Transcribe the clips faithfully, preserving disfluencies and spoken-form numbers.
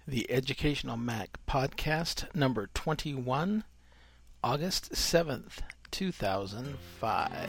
The Educational Mac Podcast, number twenty-one, August seventh, two thousand five.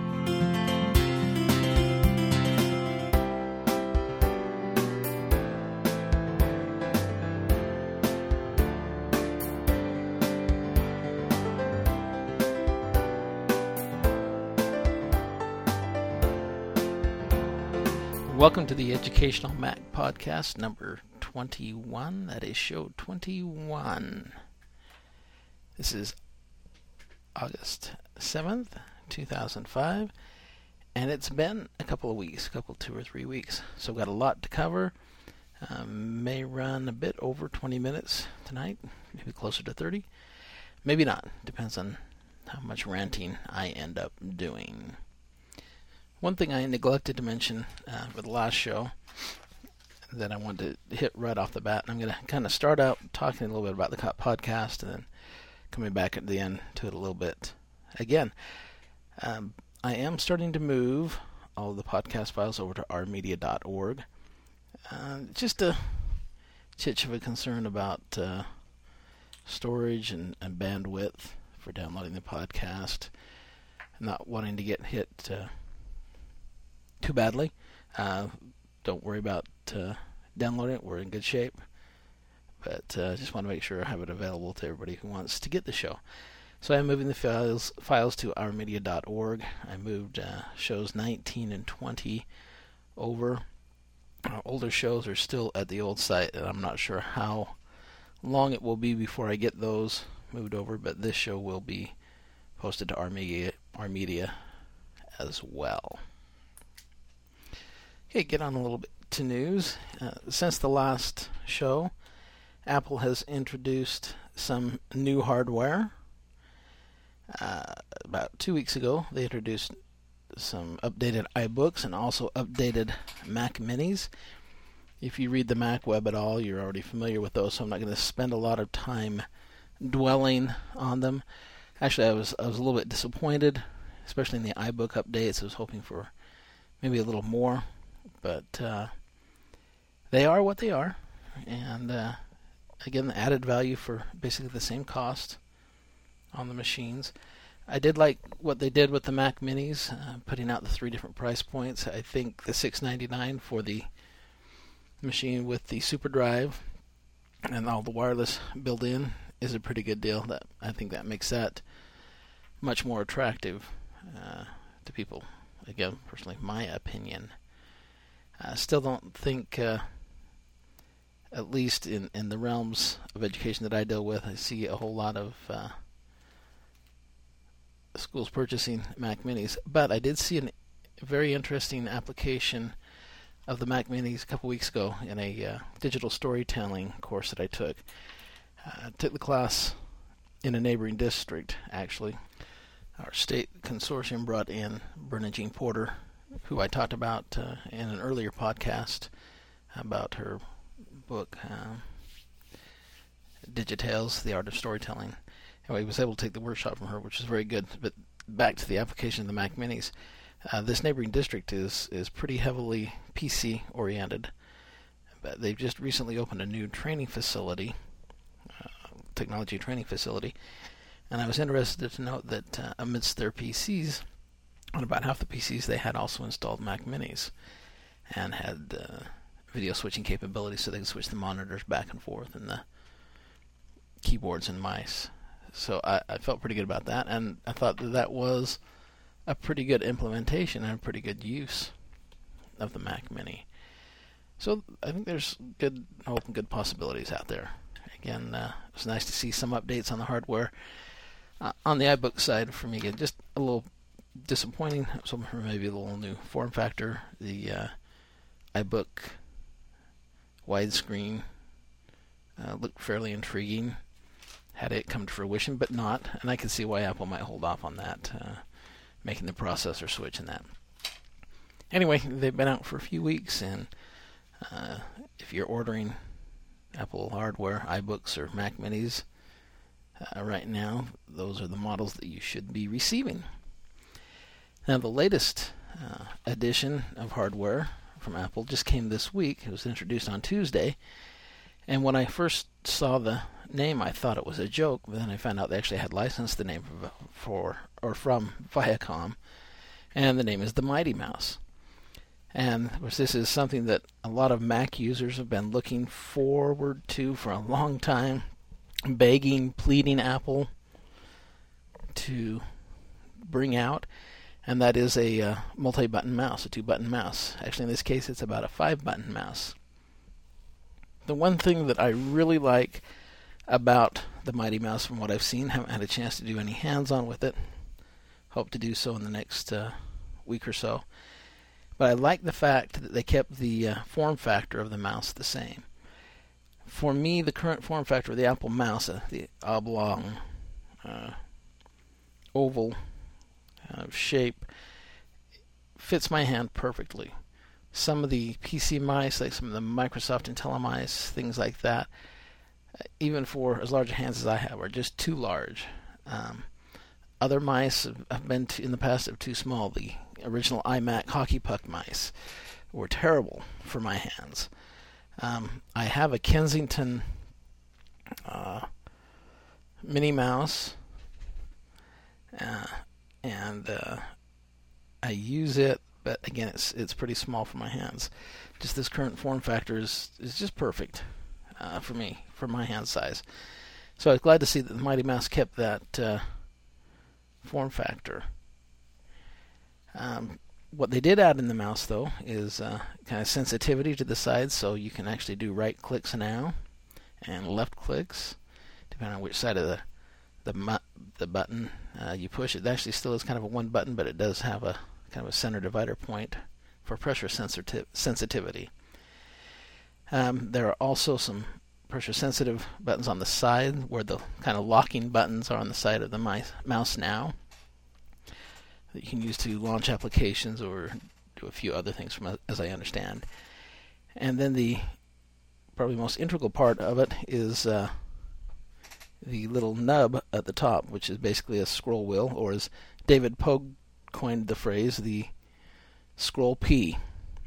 Welcome to the Educational Mac Podcast, number twenty-one. That is show twenty-one. This is August seventh, two thousand five, and it's been a couple of weeks, a couple, two or three weeks. So we've got a lot to cover. Um, may run a bit over twenty minutes tonight, maybe closer to thirty. Maybe not. Depends on how much ranting I end up doing. One thing I neglected to mention uh, for the last show that I wanted to hit right off the bat, and I'm going to kind of start out talking a little bit about the podcast and then coming back at the end to it a little bit again. Um, I am starting to move all of the podcast files over to r media dot org. Uh, just a titch of a concern about uh, storage and, and bandwidth for downloading the podcast. Not wanting to get hit uh, too badly. Uh, don't worry about uh, downloading it. We're in good shape. But uh, just want to make sure I have it available to everybody who wants to get the show. So I'm moving the files files to r media dot org. I moved uh, shows nineteen and twenty over. Our older shows are still at the old site, and I'm not sure how long it will be before I get those moved over, but this show will be posted to R Media, R Media as well. Okay, get on a little bit to news. Uh, since the last show, Apple has introduced some new hardware. Uh, about two weeks ago, they introduced some updated iBooks and also updated Mac Minis. If you read the Mac web at all, you're already familiar with those, so I'm not going to spend a lot of time dwelling on them. Actually, I was I was a little bit disappointed, especially in the iBook updates. I was hoping for maybe a little more. But uh, they are what they are, and uh, again, the added value for basically the same cost on the machines. I did like what they did with the Mac Minis, uh, putting out the three different price points. I think the six ninety-nine for the machine with the Super Drive and all the wireless built in is a pretty good deal. That I think that makes that much more attractive uh, to people. Again, personally, my opinion. I still don't think, uh, at least in, in the realms of education that I deal with, I see a whole lot of uh, schools purchasing Mac Minis. But I did see an, a very interesting application of the Mac Minis a couple weeks ago in a uh, digital storytelling course that I took. Uh, I took the class in a neighboring district, actually. Our state consortium brought in Berna Jean Porter, who I talked about uh, in an earlier podcast about her book, uh, Digitales, The Art of Storytelling. Anyway, I was able to take the workshop from her, which was very good. But back to the application of the Mac Minis. Uh, this neighboring district is, is pretty heavily P C-oriented. But they've just recently opened a new training facility, uh, technology training facility, and I was interested to note that uh, amidst their P Cs, on about half the P Cs, they had also installed Mac Minis and had uh, video switching capabilities, so they could switch the monitors back and forth and the keyboards and mice. So I, I felt pretty good about that, and I thought that that was a pretty good implementation and a pretty good use of the Mac Mini. So I think there's good hope and good possibilities out there. Again, uh, it was nice to see some updates on the hardware. Uh, on the iBook side, for me, again, just a little disappointing. Some maybe a little new form factor. The uh, iBook widescreen uh, looked fairly intriguing had it come to fruition, but not. And I can see why Apple might hold off on that, uh, making the processor switch and that. Anyway, they've been out for a few weeks, and uh, if you're ordering Apple hardware, iBooks or Mac Minis uh, right now, those are the models that you should be receiving. Now, the latest uh, edition of hardware from Apple just came this week. It was introduced on Tuesday, And when I first saw the name, I thought it was a joke, but then I found out they actually had licensed the name for, for or from Viacom, and the name is the Mighty Mouse. And of course, this is something that a lot of Mac users have been looking forward to for a long time, begging, pleading Apple to bring out, and that is a uh, multi-button mouse, a two-button mouse. Actually, in this case, it's about a five-button mouse. The one thing that I really like about the Mighty Mouse, from what I've seen, haven't had a chance to do any hands-on with it. Hope to do so in the next uh, week or so. But I like the fact that they kept the uh, form factor of the mouse the same. For me, the current form factor of the Apple mouse, uh, the oblong, uh, oval uh, shape, fits my hand perfectly. Some of the P C mice, like some of the Microsoft IntelliMice, things like that, uh, even for as large hands as I have, are just too large. Um, other mice have, have been too, in the past have too small. The original iMac hockey puck mice were terrible for my hands. Um, I have a Kensington uh, Mini Mouse, uh, and uh, I use it, but again, it's it's pretty small for my hands. Just this current form factor is, is just perfect uh, for me, for my hand size. So I was glad to see that the Mighty Mouse kept that uh, form factor. Um, what they did add in the mouse, though, is uh, kind of sensitivity to the sides, so you can actually do right clicks now and left clicks, depending on which side of the the, mu- the button uh, you push. It actually still is kind of a one button, but it does have a kind of a center divider point for pressure sensitiv- sensitivity. Um, there are also some pressure sensitive buttons on the side, where the kind of locking buttons are on the side of the mice, mouse now, that you can use to launch applications or do a few other things, from as I understand. And then the probably most integral part of it is uh, the little nub at the top, which is basically a scroll wheel, or as David Pogue coined the phrase, the scroll P.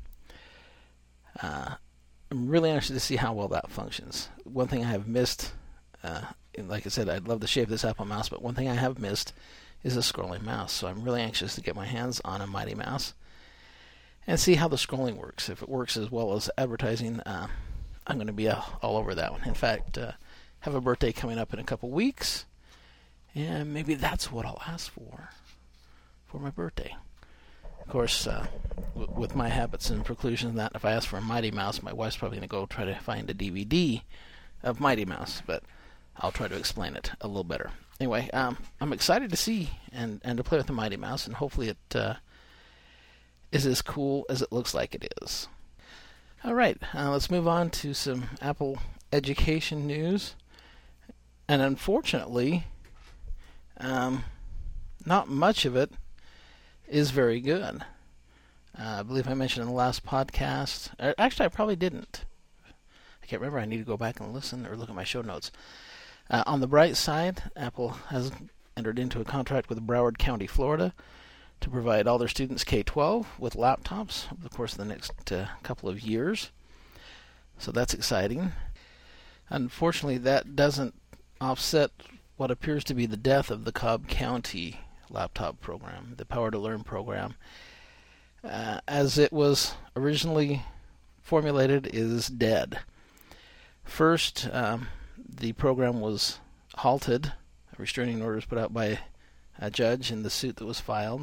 Uh, I'm really interested to see how well that functions. One thing I have missed, uh, like I said, I'd love the shape of this Apple mouse, but one thing I have missed is a scrolling mouse. So I'm really anxious to get my hands on a Mighty Mouse and see how the scrolling works. If it works as well as advertising, uh, I'm going to be uh, all over that one. In fact, uh, have a birthday coming up in a couple weeks, and maybe that's what I'll ask for for my birthday. Of course, uh, w- with my habits and preclusions, that if I ask for a Mighty Mouse, my wife's probably going to go try to find a D V D of Mighty Mouse, but I'll try to explain it a little better. Anyway, um, I'm excited to see and, and to play with the Mighty Mouse, and hopefully it uh, is as cool as it looks like it is. All right, uh, let's move on to some Apple education news. And unfortunately, um, not much of it is very good. Uh, I believe I mentioned in the last podcast. Actually, I probably didn't. I can't remember. I need to go back and listen or look at my show notes. Uh, on the bright side, Apple has entered into a contract with Broward County, Florida, to provide all their students K twelve with laptops over the course of the next uh, couple of years. So that's exciting. Unfortunately, that doesn't offset what appears to be the death of the Cobb County laptop program, the Power to Learn program. Uh, as it was originally formulated, is dead. First, um, the program was halted, a restraining order was put out by a judge in the suit that was filed.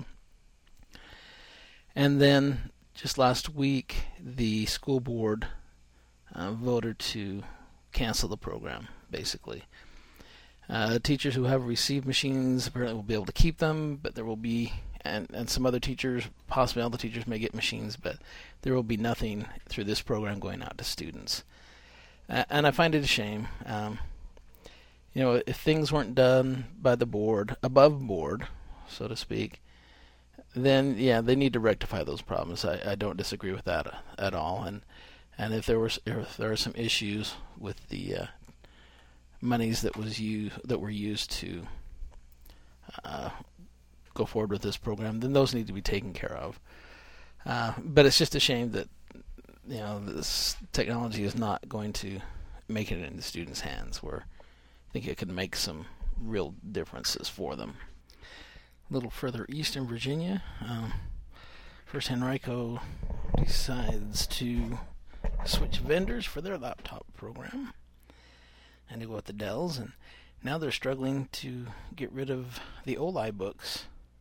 And then, just last week, the school board uh, voted to cancel the program, basically. Uh, teachers who have received machines apparently will be able to keep them, but there will be, and, and some other teachers, possibly all the teachers may get machines, but there will be nothing through this program going out to students. Uh, and I find it a shame. Um, you know, if things weren't done by the board, above board, so to speak, then, yeah, they need to rectify those problems. I, I don't disagree with that at all. And and if there was if there are some issues with the uh, monies that was used that were used to uh, go forward with this program, then those need to be taken care of. Uh, but it's just a shame that, you know, this technology is not going to make it into students' hands, where I think it could make some real differences for them. A little further east in Virginia, um, First Henrico decides to switch vendors for their laptop program, and they go with the Dells, and now they're struggling to get rid of the old iBooks,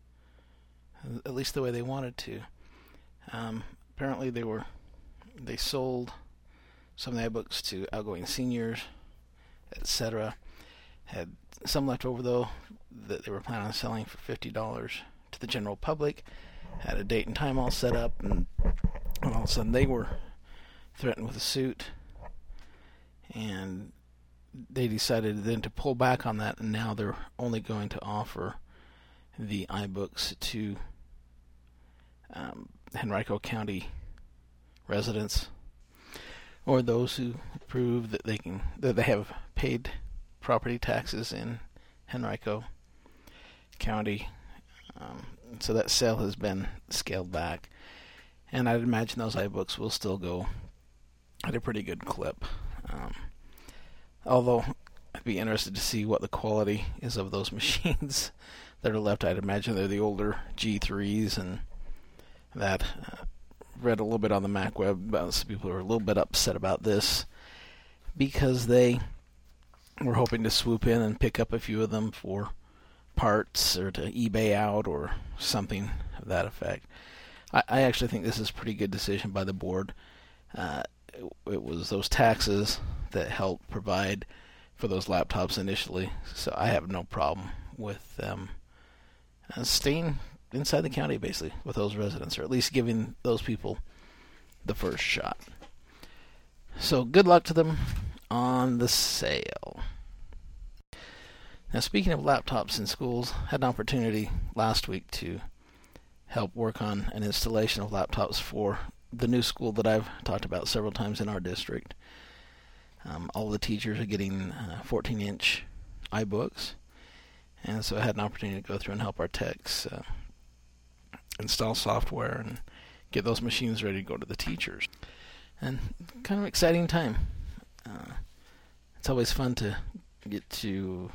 at least the way they wanted to. Um, apparently they were they sold some of the iBooks to outgoing seniors, et cetera. Had some left over, though, that they were planning on selling for fifty dollars to the general public. Had a date and time all set up, and all of a sudden they were threatened with a suit, and they decided then to pull back on that, and now they're only going to offer the iBooks to um, Henrico County residents, or those who prove that they can that they have paid property taxes in Henrico County. Um, so that sale has been scaled back, and I'd imagine those iBooks will still go at a pretty good clip. Um, although I'd be interested to see what the quality is of those machines that are left. I'd imagine they're the older G threes, and that uh, read a little bit on the Mac web about some people who are a little bit upset about this because they were hoping to swoop in and pick up a few of them for parts or to eBay out or something of that effect. I, I actually think this is a pretty good decision by the board. Uh, it, it was those taxes that helped provide for those laptops initially, so I have no problem with them uh, staying inside the county, basically, with those residents, or at least giving those people the first shot. So good luck to them on the sale. Now, speaking of laptops in schools, I had an opportunity last week to help work on an installation of laptops for the new school that I've talked about several times in our district. Um, all the teachers are getting uh, fourteen-inch iBooks, and so I had an opportunity to go through and help our techs uh, install software and get those machines ready to go to the teachers. And kind of exciting time. Uh, it's always fun to get to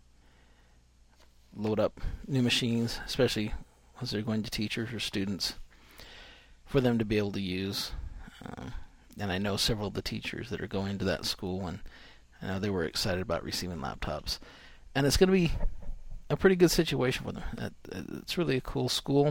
load up new machines, especially as they're going to teachers or students, for them to be able to use. Um, and I know several of the teachers that are going to that school, and uh, they were excited about receiving laptops. And it's going to be a pretty good situation for them. It, it's really a cool school,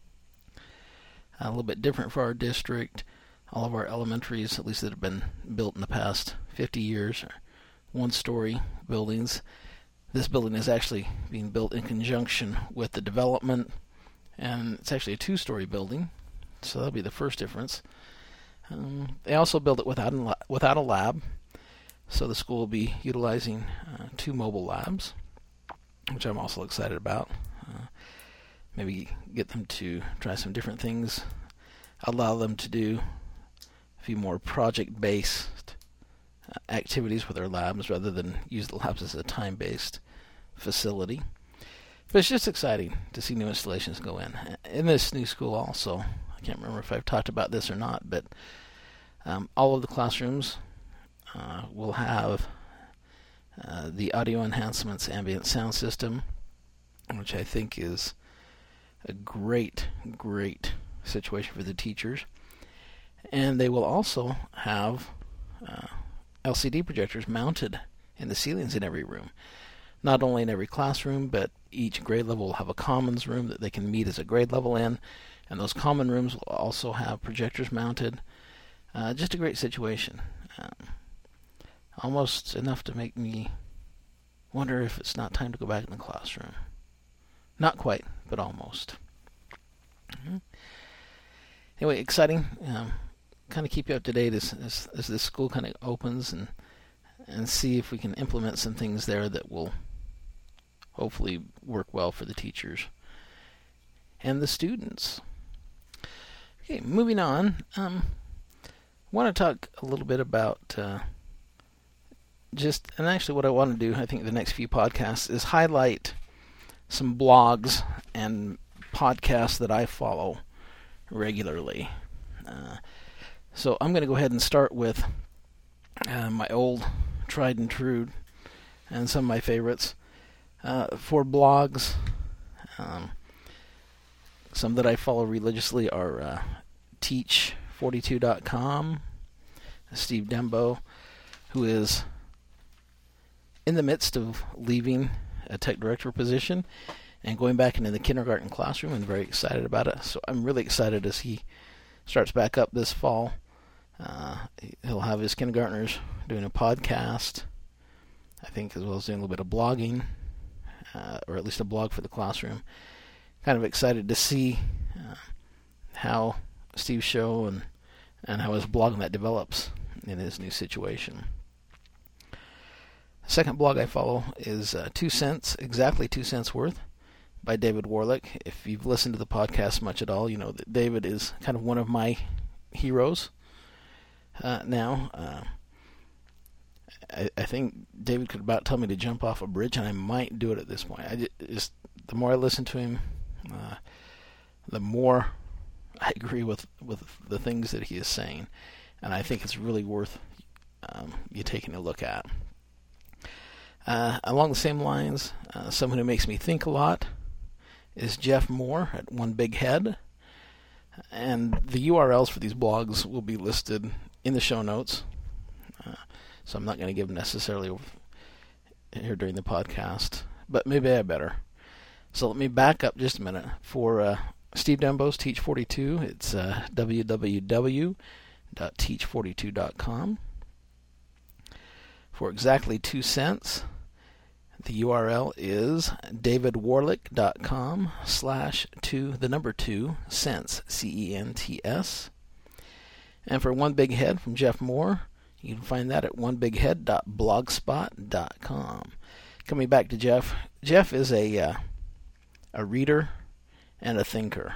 a little bit different for our district. All of our elementaries, at least that have been built in the past fifty years, are one-story buildings. This building is actually being built in conjunction with the development, and it's actually a two-story building, so that'll be the first difference. Um, they also built it without a, without a lab, so the school will be utilizing uh, two mobile labs, which I'm also excited about. Uh, maybe get them to try some different things, allow them to do a few more project-based uh, activities with their labs rather than use the labs as a time-based facility. But it's just exciting to see new installations go in. In this new school also, I can't remember if I've talked about this or not, but um, all of the classrooms uh, will have uh, the Audio Enhancements ambient sound system, which I think is a great, great situation for the teachers. And they will also have uh, L C D projectors mounted in the ceilings in every room. Not only in every classroom, but each grade level will have a commons room that they can meet as a grade level in, and those common rooms will also have projectors mounted. Uh, just a great situation. Um, almost enough to make me wonder if it's not time to go back in the classroom. Not quite, but almost. Mm-hmm. Anyway, exciting. Um, kind of keep you up to date as, as, as this school kind of opens, and and see if we can implement some things there that will hopefully work well for the teachers and the students. Okay, moving on. Um, I want to talk a little bit about uh, just, and actually what I want to do, I think the next few podcasts, is highlight some blogs and podcasts that I follow regularly. Uh, so I'm going to go ahead and start with uh, my old tried and true, and some of my favorites. Uh, for blogs, um, some that I follow religiously are uh, teach forty-two dot com, Steve Dembo, who is in the midst of leaving a tech director position and going back into the kindergarten classroom, and very excited about it. So I'm really excited as he starts back up this fall. Uh, he'll have his kindergartners doing a podcast, I think, as well as doing a little bit of blogging, uh, or at least a blog for the classroom. Kind of excited to see uh, how Steve's show and, and how his blog that develops in his new situation. The second blog I follow is uh, Two Cents, Exactly Two Cents Worth, by David Warlick. If you've listened to the podcast much at all, you know that David is kind of one of my heroes uh, now. Uh, I, I think David could about tell me to jump off a bridge, and I might do it at this point. I just, just the more I listen to him, uh, the more I agree with, with the things that he is saying, and I think it's really worth um, you taking a look at. Uh, along the same lines, uh, someone who makes me think a lot is Jeff Moore at One Big Head, and the U R Ls for these blogs will be listed in the show notes, uh, so I'm not going to give them necessarily here during the podcast, but maybe I better. So let me back up just a minute. For uh, Steve Dembo's Teach forty-two, it's uh, w w w dot teach forty-two dot com. For Exactly Two Cents, the U R L is davidwarlick.com slash two, the number two, cents, C E N T S. And for One Big Head from Jeff Moore, you can find that at one big head dot blogspot dot com. Coming back to Jeff, Jeff is a uh, a reader and a thinker,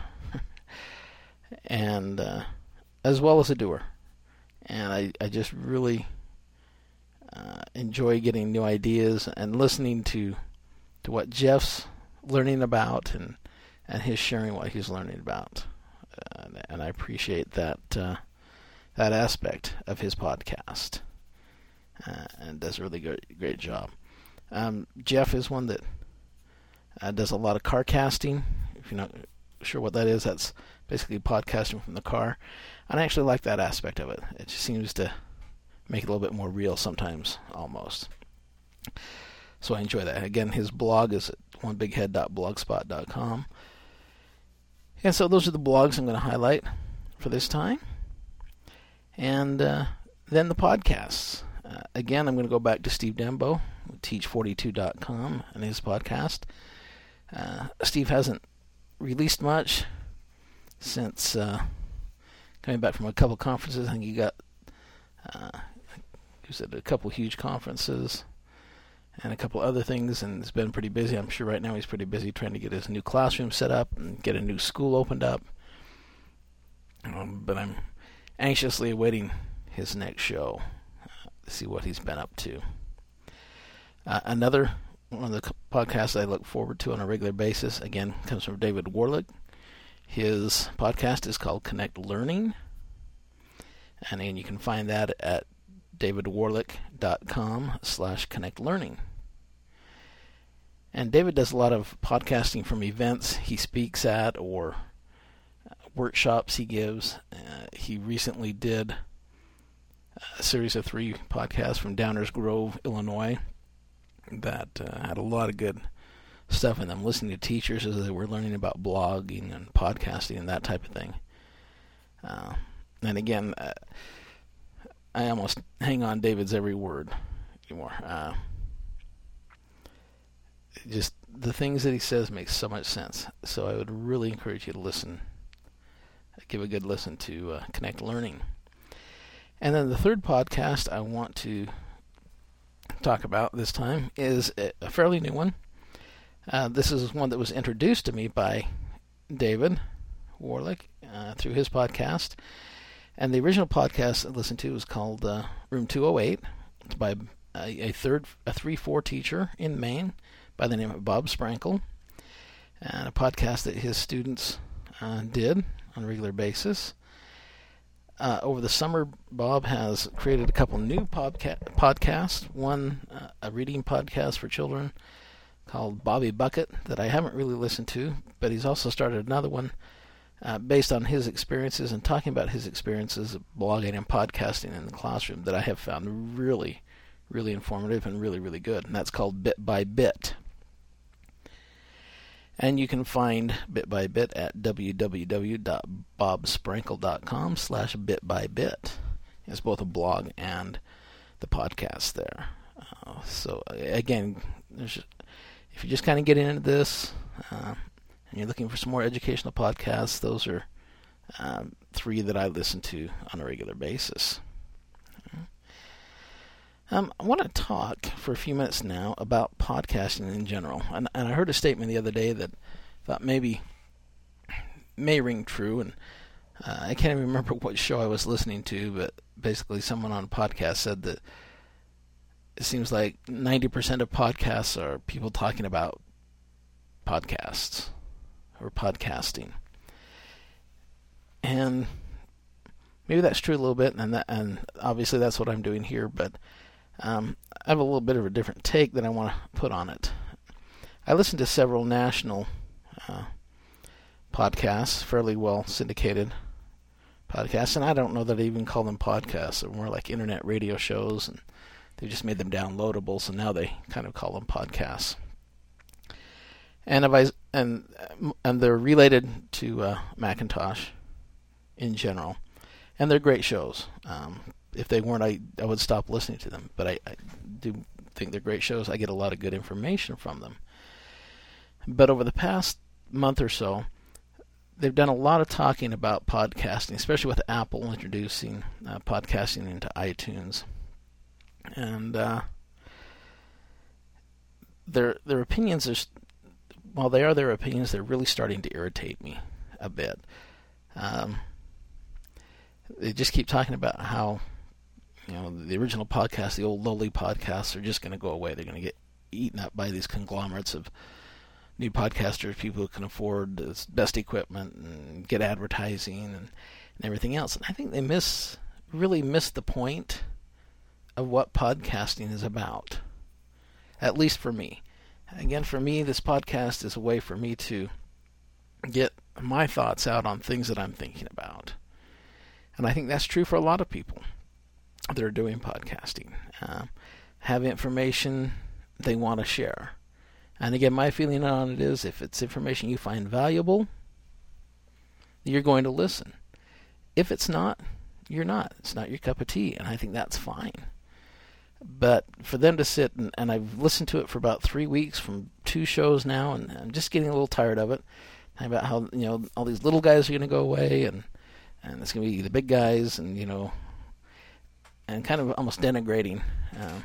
and uh, as well as a doer. And I, I just really Uh, enjoy getting new ideas and listening to to what Jeff's learning about, and and his sharing what he's learning about, uh, and I appreciate that uh, that aspect of his podcast, uh, and does a really great great job. Um, Jeff is one that uh, does a lot of car casting. If you're not sure what that is, that's basically podcasting from the car, and I actually like that aspect of it. It just seems to make it a little bit more real sometimes, almost. So I enjoy that. Again, his blog is at one big head dot blogspot dot com. And so those are the blogs I'm going to highlight for this time. And uh, then the podcasts. Uh, again, I'm going to go back to Steve Dembo, teach forty-two dot com, and his podcast. Uh, Steve hasn't released much since uh, coming back from a couple conferences. I think he got uh, he was at a couple huge conferences and a couple other things, and has been pretty busy. I'm sure right now he's pretty busy trying to get his new classroom set up and get a new school opened up. Um, but I'm anxiously awaiting his next show uh, to see what he's been up to. Uh, another one of the podcasts I look forward to on a regular basis, again, comes from David Warlick. His podcast is called Connect Learning. And again, you can find that at davidwarlick.com slash connect learning. And David does a lot of podcasting from events he speaks at or workshops he gives. Uh, he recently did a series of three podcasts from Downers Grove, Illinois, that uh, had a lot of good stuff in them, listening to teachers as they were learning about blogging and podcasting and that type of thing. Uh, and again, uh, I almost hang on David's every word anymore. Uh, just the things that he says make so much sense. So I would really encourage you to listen, give a good listen to uh, Connect Learning. And then the third podcast I want to talk about this time is a fairly new one. Uh, this is one that was introduced to me by David Warlick uh, through his podcast. And the original podcast I listened to was called uh, Room two oh eight. It's by a, a third, a three four teacher in Maine by the name of Bob Sprankle, and a podcast that his students uh, did on a regular basis. uh, over the summer, Bob has created a couple new podca- podcasts. One, uh, a reading podcast for children called Bobby Bucket that I haven't really listened to, but he's also started another one uh, based on his experiences and talking about his experiences of blogging and podcasting in the classroom that I have found really, really informative and really, really good. And that's called Bit by Bit. And you can find Bit by Bit at w w w dot bob sprankle dot com slash bit by bit. It's both a blog and the podcast there. Uh, so, again, there's, if you're just kind of getting into this uh, and you're looking for some more educational podcasts, those are um, three that I listen to on a regular basis. Um, I want to talk for a few minutes now about podcasting in general. And, and I heard a statement the other day that I thought maybe may ring true. And uh, I can't even remember what show I was listening to, but basically someone on a podcast said that it seems like ninety percent of podcasts are people talking about podcasts or podcasting. And maybe that's true a little bit, and that, and obviously that's what I'm doing here, but Um, I have a little bit of a different take that I want to put on it. I listen to several national uh, podcasts, fairly well syndicated podcasts, and I don't know that I even call them podcasts. They're more like internet radio shows, and they just made them downloadable, so now they kind of call them podcasts. And if I and and they're related to uh, Macintosh in general, and they're great shows. Um, If they weren't, I, I would stop listening to them. But I, I do think they're great shows. I get a lot of good information from them. But over the past month or so, they've done a lot of talking about podcasting, especially with Apple introducing uh, podcasting into iTunes. And uh, their their opinions are, while they are their opinions, they're really starting to irritate me a bit. Um, they just keep talking about how, you know, the original podcasts, the old lowly podcasts, are just going to go away. They're going to get eaten up by these conglomerates of new podcasters, people who can afford the best equipment and get advertising and, and everything else. And I think they miss, really miss the point of what podcasting is about, at least for me. Again, for me, this podcast is a way for me to get my thoughts out on things that I'm thinking about. And I think that's true for a lot of people that are doing podcasting. Uh, have information they want to share. And again, my feeling on it is if it's information you find valuable, you're going to listen. If it's not, you're not. It's not your cup of tea, and I think that's fine. But for them to sit, and, and I've listened to it for about three weeks from two shows now, and I'm just getting a little tired of it. About how, you know, all these little guys are going to go away, and and it's going to be the big guys, and, you know, and kind of almost denigrating uh,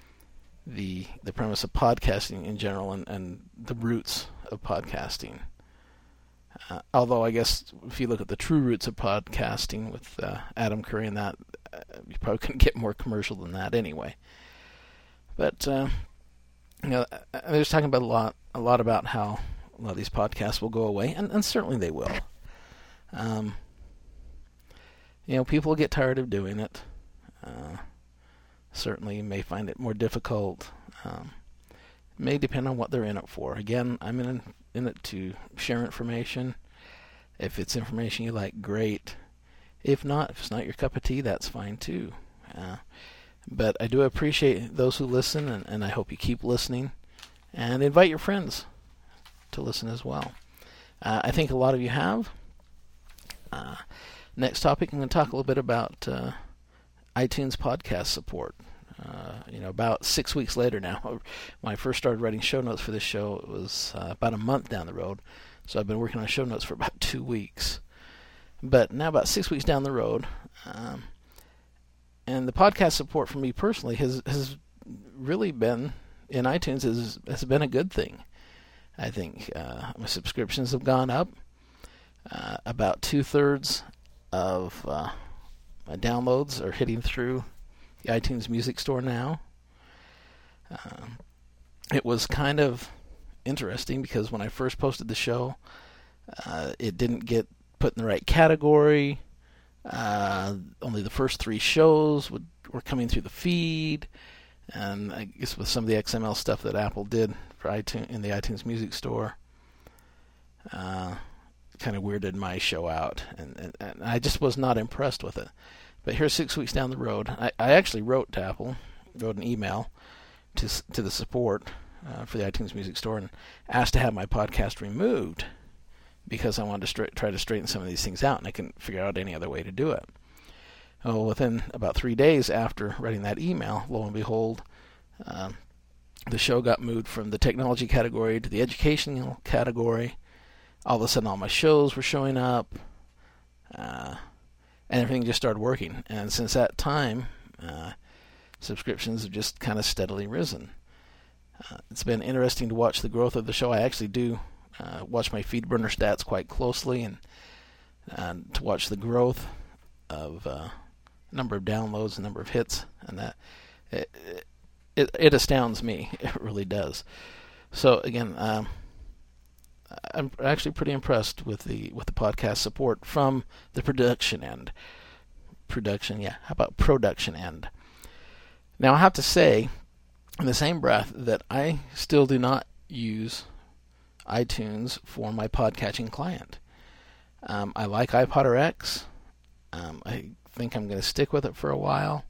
the the premise of podcasting in general and, and the roots of podcasting. Uh, although I guess if you look at the true roots of podcasting with uh, Adam Curry and that, uh, you probably couldn't get more commercial than that anyway. But uh, you know, I was talking about a lot, a lot about how a lot of these podcasts will go away, and, and certainly they will. Um, you know, people get tired of doing it. Uh, certainly may find it more difficult. Um, it may depend on what they're in it for. Again, I'm in, in it to share information. If it's information you like, great. If not, if it's not your cup of tea, that's fine too. Uh, but I do appreciate those who listen, and, and I hope you keep listening. And invite your friends to listen as well. Uh, I think a lot of you have. Uh, next topic, I'm going to talk a little bit about uh, iTunes podcast support. Uh, you know, about six weeks later now, when I first started writing show notes for this show, it was uh, about a month down the road. So I've been working on show notes for about two weeks. But now about six weeks down the road, um, and the podcast support for me personally has has really been, in iTunes, has, has been a good thing. I think uh, my subscriptions have gone up. Uh, about two-thirds of uh, my downloads are hitting through the iTunes Music Store now. Um, it was kind of interesting because when I first posted the show, uh, it didn't get put in the right category. Uh, only the first three shows would, were coming through the feed, and I guess with some of the X M L stuff that Apple did for iTunes in the iTunes Music Store, uh, kind of weirded my show out, and, and, and I just was not impressed with it. But here, six weeks down the road, I, I actually wrote to Apple, wrote an email to to the support uh, for the iTunes Music Store, and asked to have my podcast removed because I wanted to stra- try to straighten some of these things out, and I couldn't figure out any other way to do it. Well, within about three days after writing that email, lo and behold, uh, the show got moved from the technology category to the educational category. All of a sudden, all my shows were showing up, uh, and everything just started working. And since that time, uh, subscriptions have just kind of steadily risen. Uh, it's been interesting to watch the growth of the show. I actually do uh, watch my FeedBurner stats quite closely, and, and to watch the growth of uh, number of downloads, the number of hits, and that it, it it astounds me. It really does. So again, um, I'm actually pretty impressed with the with the podcast support from the production end. Production, yeah. How about production end? Now I have to say, in the same breath, that I still do not use iTunes for my podcatching client. Um, I like iPodderX. Um, I think I'm going to stick with it for a while.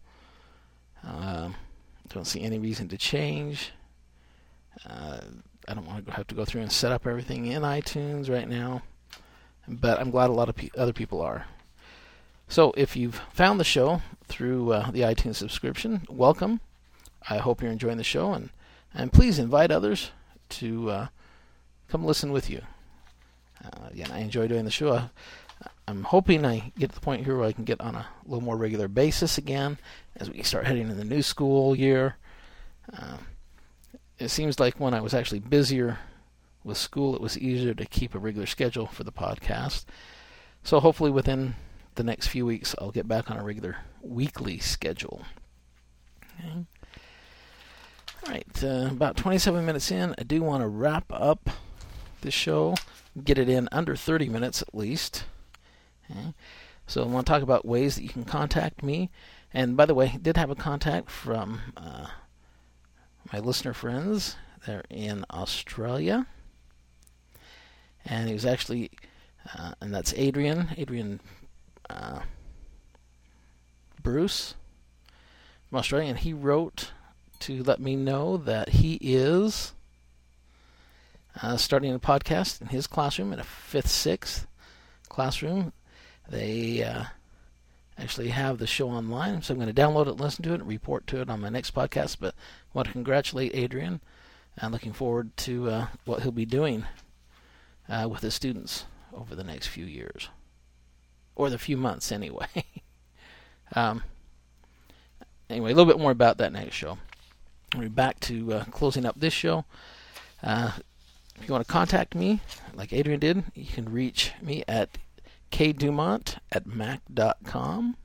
Um, don't see any reason to change. Uh, I don't want to have to go through and set up everything in iTunes right now, but I'm glad a lot of pe- other people are. So if you've found the show through uh, the iTunes subscription, welcome. I hope you're enjoying the show, and, and please invite others to uh, come listen with you. Uh, again, I enjoy doing the show. I, I'm hoping I get to the point here where I can get on a little more regular basis again as we start heading into the new school year. Uh, it seems like when I was actually busier with school, it was easier to keep a regular schedule for the podcast. So hopefully within the next few weeks, I'll get back on a regular weekly schedule. Okay. All right, uh, about twenty-seven minutes in, I do want to wrap up the show, get it in under thirty minutes at least. Okay. So I want to talk about ways that you can contact me. And by the way, I did have a contact from uh, my listener friends. They're in Australia. And he was actually, uh, and that's Adrian, Adrian uh, Bruce from Australia. And he wrote to let me know that he is uh, starting a podcast in his classroom, in a fifth, sixth classroom. They uh, actually have the show online, so I'm going to download it, listen to it, and report to it on my next podcast. But I want to congratulate Adrian, and looking forward to uh, what he'll be doing uh, with his students over the next few years, or the few months anyway. um, anyway, a little bit more about that next show. We're back to uh, closing up this show. Uh, if you want to contact me, like Adrian did, you can reach me at kdumont at mac dot com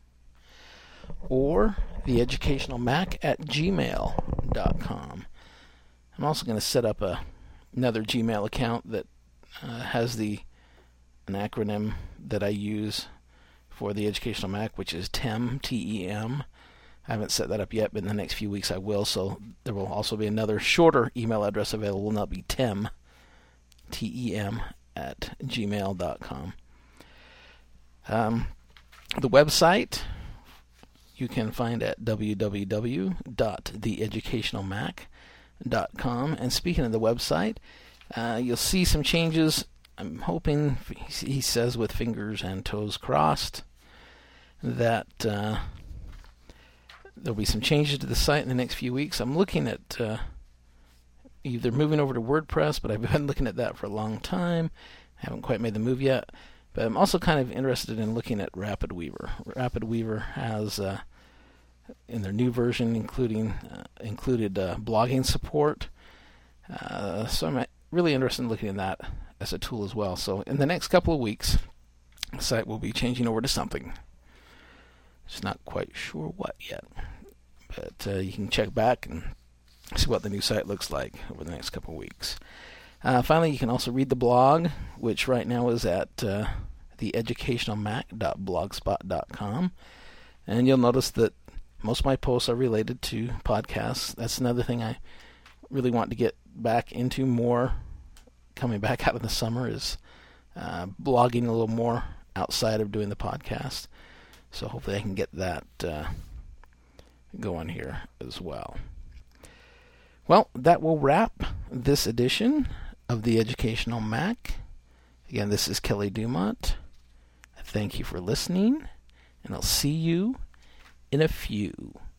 or theeducationalmac at gmail dot com. I'm also going to set up a, another Gmail account that uh, has the an acronym that I use for the Educational Mac, which is T E M, T E M. I haven't set that up yet, but in the next few weeks I will, so there will also be another shorter email address available, and that'll be tem, T E M, at gmail dot com. Um, the website you can find at w w w dot the educational mac dot com. And speaking of the website, uh, you'll see some changes. I'm hoping, he says with fingers and toes crossed, that uh, there'll be some changes to the site in the next few weeks. I'm looking at uh, either moving over to WordPress, but I've been looking at that for a long time. I haven't quite made the move yet. But I'm also kind of interested in looking at RapidWeaver. RapidWeaver has, uh, in their new version, including uh, included uh, blogging support. Uh, so I'm really interested in looking at that as a tool as well. So in the next couple of weeks, the site will be changing over to something. Just not quite sure what yet. But uh, you can check back and see what the new site looks like over the next couple of weeks. Uh, finally, you can also read the blog, which right now is at uh, the educational mac dot blogspot dot com. And you'll notice that most of my posts are related to podcasts. That's another thing I really want to get back into more coming back out of the summer is uh, blogging a little more outside of doing the podcast. So hopefully I can get that uh, going here as well. Well, that will wrap this edition of the Educational Mac. Again, this is Kelly Dumont. Thank you for listening, and I'll see you in a few.